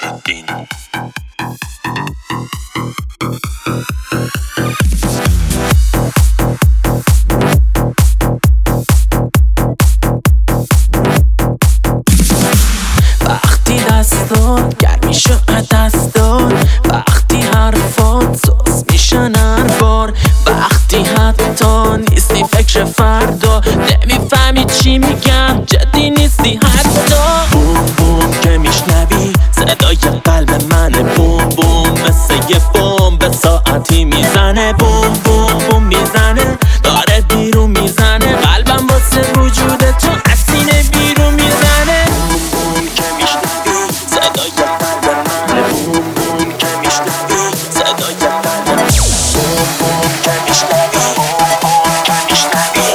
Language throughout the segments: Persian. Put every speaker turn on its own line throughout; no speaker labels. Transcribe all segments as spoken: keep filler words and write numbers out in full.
نصرالدین.
وقتی دستات گرم میشه دستات، وقتی حرفات سوز میشن هر بار، وقتی حتی نیستی فکر فردا، نمیفهمی چی میگم جدی نیستی حتی. بوم بوم که میشنوی صدای قلب منه، بوم بوم مثل یه بمب ساعتی میزنه، بوم بوم بوم میزنه داره بیرون میزنه، قلبم واسه وجود تو اسینه بیرون میزنه. بوم بوم که میشنوی صدای قلب منه، بوم بوم که میشنوی صدای قلب منه، بوم بوم که میشنوی که میشنوی.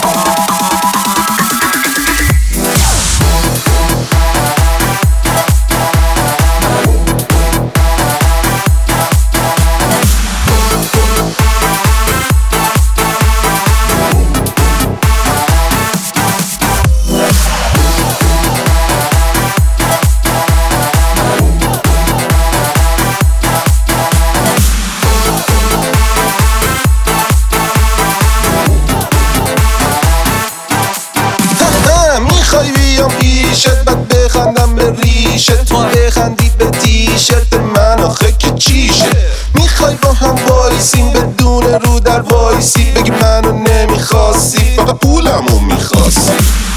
میخوای بیام پیشت بعد بخندم به ریشت، تو بخندی به تیشرت من آخه که چیشه. میخوای با هم وایسیم بدون رو در وایسی، بگی منو نمیخواستی فقط پولمو میخواستی.